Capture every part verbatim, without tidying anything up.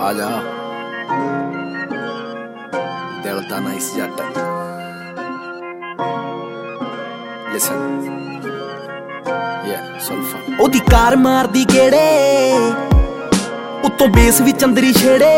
आजा दिल दा nice Jatt listen yeah sulfur ओदी कार मारदी गेड़े उत्तों बेस भी चंदरी छेड़े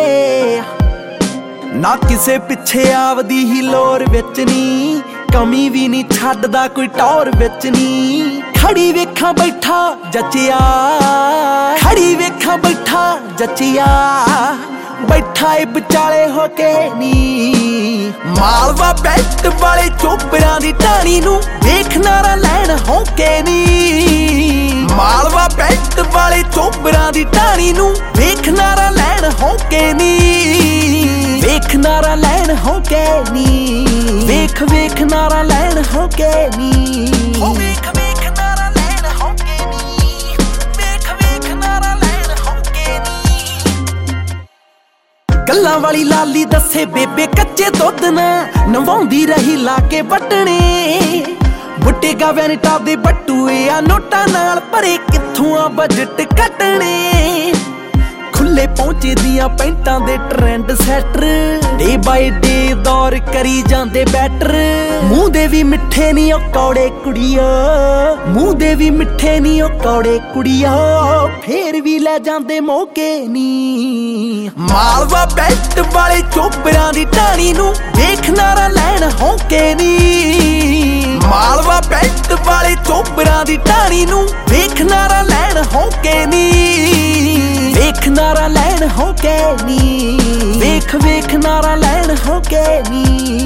ना किसे पिछे आवदी ही लोर विच नी कमी भी नहीं छड्डदा कोई टौर विच नी खड़ी वेखां बैठा जचिया खड़ी वेखां बैठा जचिया बैठा ए विचाले होके नी मालवा बेल्ट वाले चोपरां दी टाणी नूं वेख नारा लैण होके नी मालवा बेल्ट वाले चोपरां दी टाणी नूं वेख नारा लैण होके नी वेख नारा लैण होके नी वेख वेख नारा लैण होके नी ओ वेख वेख नारा लैण होके नी वेख वेख नारा लैण होके नी गल्लां वाली लाली दसे बेबे कच्चे दुध ना नवाउंदी रही लाके बटणे बुट्टे गावियां ने टापदे बटूए आ नोटां नाल भरे कित्थों आ बजट कटणे खुले पहुंचे दियां पैंटां दे trend setter day by day दौर करी जांदे बैटर मूंह दे भी मिठे नी ओ कौड़े कुड़िया मूंह दे भी मिठे नी ओ कौड़े कुड़िया फेर भी ले जांदे मौके नी मालवा बेल्ट वाले चोपरां दी टाणी नूं वेख नारा लैण होके नी मालवा बेल्ट वाले चोपरां दी टाणी नूं वेख नारा लैण होके नी वेख नारा लैण होके नी वेख वेख नारा लैण होके नी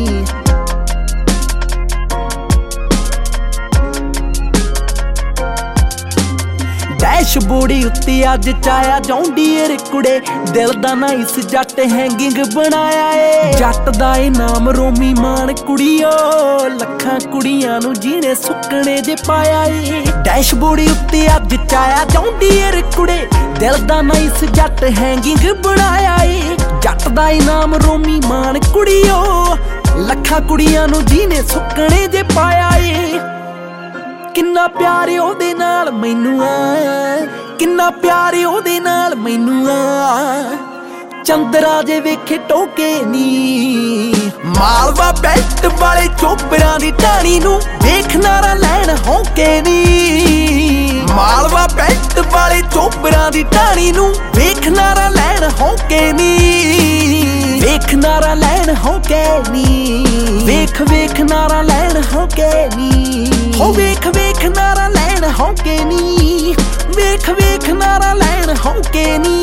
डैशबोर्ड उत्ते अज चाया जौंडीयर कुड़े दिल दा नाइस जट हैंगिंग बनाया ए जट दा ए नाम रोमी मान कुड़ियो लखां कुड़ियां नूं जीने सुकने जे पाया ए डैशबोर्ड उत्ते अज चाया जौंडीयर कुड़े दिल दा नाइस जट हैंगिंग बनाया ए जट दा ए नाम रोमी मान कुड़ियो लखां कुड़ियां नूं जीने सुकने जे पाया ए किन्ना प्यार ओदे नाल मैनू आ किन्ना प्यार ओदे नाल मैनू आ चंदरा जे वेखे टोके नी मालवा बेल्ट वाले चोपरां दी टाणी नूं वेख नारा लैण होके नी मालवा बेल्ट वाले चोपरां दी टाणी नूं वेख नारा लैण होके नी वेख नारा लैण होके नी वेख वेख नारा लैण होके नी हो वेख वेख नारा लैण होके नी वेख वेख नारा लैण होके नी